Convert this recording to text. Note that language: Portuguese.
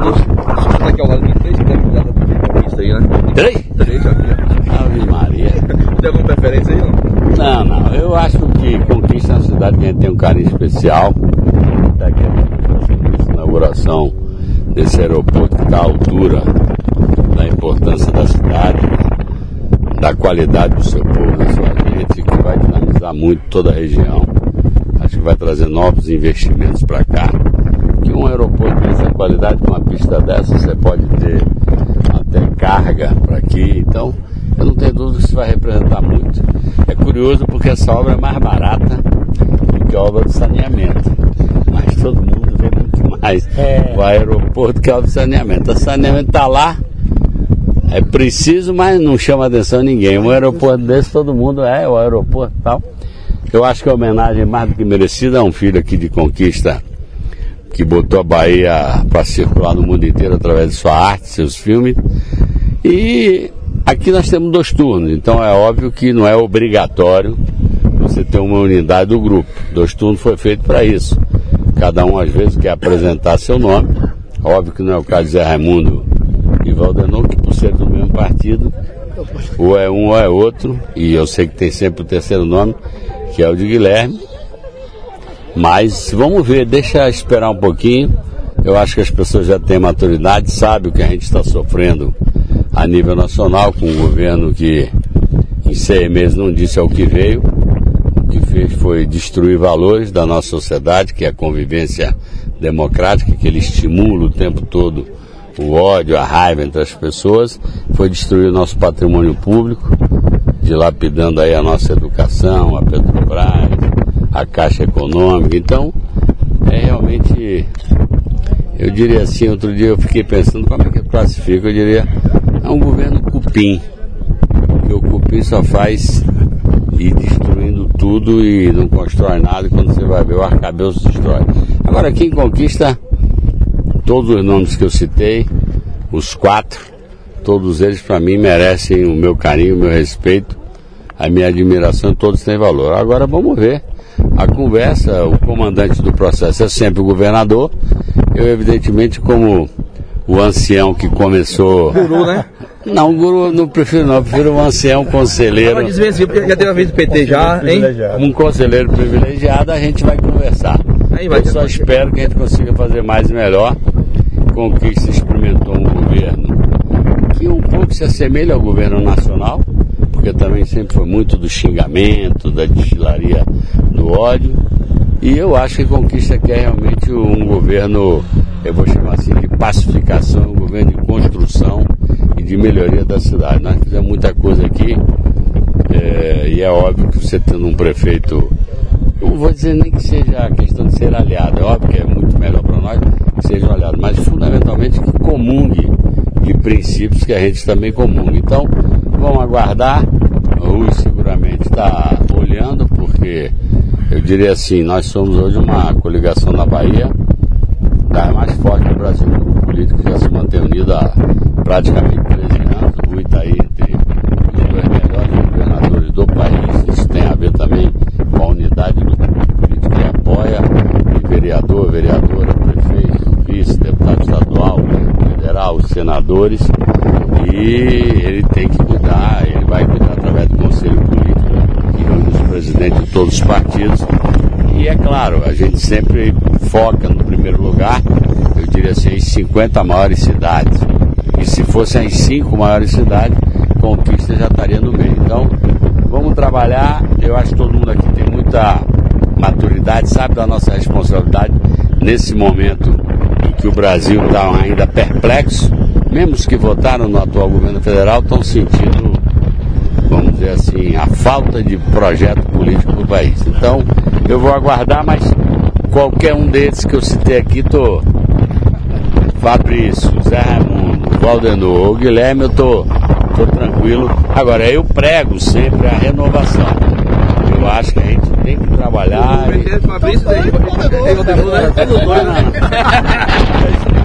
Você tá aqui ao lado de 3 deputados da Conquista aí, né? 3 aqui. Ave Maria. Tem alguma preferência aí, não? Não. Eu acho que Conquista é uma cidade que a gente tem um carinho especial. Daqui a pouco, a inauguração desse aeroporto que está à altura da importância da cidade, da qualidade do seu povo, da sua gente, que vai dinamizar muito toda a região. Acho que vai trazer novos investimentos para cá. Que um aeroporto dessa qualidade, com uma pista dessa, você pode ter até carga para aqui. Então, eu não tenho dúvida que isso vai representar muito. É curioso porque essa obra é mais barata do que a obra de saneamento. Mas todo mundo vê muito mais o aeroporto que a obra de saneamento. O saneamento está lá, é preciso, mas não chama atenção ninguém. Um aeroporto desse, todo mundo o aeroporto e tal. Eu acho que a homenagem mais do que merecida a um filho aqui de Conquista, que botou a Bahia para circular no mundo inteiro através de sua arte, seus filmes. E aqui nós temos 2 turnos, então é óbvio que não é obrigatório você ter uma unidade do grupo. 2 turnos foi feito para isso. Cada um às vezes quer apresentar seu nome. Óbvio que não é o caso de Zé Raimundo e Valdenor, que por ser do mesmo partido, ou é um ou é outro, e eu sei que tem sempre o terceiro nome, que é o de Guilherme. Mas vamos ver, deixa esperar um pouquinho. Eu acho que as pessoas já têm maturidade, sabem o que a gente está sofrendo a nível nacional, com um governo que em 6 meses não disse ao que veio. O que fez foi destruir valores da nossa sociedade, que é a convivência democrática, que ele estimula o tempo todo o ódio, a raiva entre as pessoas. Foi destruir o nosso patrimônio público, dilapidando aí a nossa educação, a Petrobras, a Caixa Econômica. Então, realmente, eu diria assim, outro dia eu fiquei pensando, como é que eu classifico? Eu diria, é um governo cupim, porque o cupim só faz ir destruindo tudo e não constrói nada, e quando você vai ver, o arcabouço destrói. Agora, aqui em Conquista, todos os nomes que eu citei, os 4, todos eles para mim merecem o meu carinho, o meu respeito, a minha admiração, todos têm valor. Agora vamos ver. A conversa, o comandante do processo é sempre o governador. Eu, evidentemente, como o ancião que começou... Guru, né? Não, guru não prefiro não, prefiro um ancião conselheiro. Já teve a vez do PT já, hein? Um conselheiro privilegiado, a gente vai conversar. Eu só espero que a gente consiga fazer mais e melhor. Conquista experimentou um governo que um pouco se assemelha ao governo nacional, porque também sempre foi muito do xingamento, da destilaria do ódio, e eu acho que Conquista quer realmente um governo, eu vou chamar assim, de pacificação, um governo de construção e de melhoria da cidade. Nós fizemos muita coisa aqui, e é óbvio que você tendo um prefeito, não vou dizer nem que seja a questão de ser aliado, é óbvio que é muito melhor para nós que seja um aliado, mas fundamentalmente que comungue de princípios que a gente também comunga. Então, vamos aguardar. O Rui seguramente está olhando, porque eu diria assim, nós somos hoje uma coligação na Bahia das mais fortes do Brasil. O grupo político já se mantém unido há praticamente 13 anos. O Rui está aí entre os 2 melhores governadores do país. Isso tem a ver também com a unidade do grupo político que apoia, de vereador, vereadora, prefeito, vice, deputado estadual, federal, os senadores. E ele tem que cuidar, ele vai cuidar através do Conselho Político, que reúne os presidentes de todos os partidos. E é claro, a gente sempre foca no primeiro lugar, eu diria assim, as 50 maiores cidades. E se fossem as 5 maiores cidades, Conquista já estaria no meio. Então, vamos trabalhar. Eu acho que todo mundo aqui tem muita maturidade, sabe da nossa responsabilidade nesse momento em que o Brasil está ainda perplexo. Mesmo os que votaram no atual governo federal estão sentindo, vamos dizer assim, a falta de projeto político do país. Então, eu vou aguardar, mas qualquer um desses que eu citei aqui, Fabrício, Zé Raimundo, Valdenor ou Guilherme, eu tô tranquilo. Agora, eu prego sempre a renovação. Eu acho que a gente tem que trabalhar. Fabrício,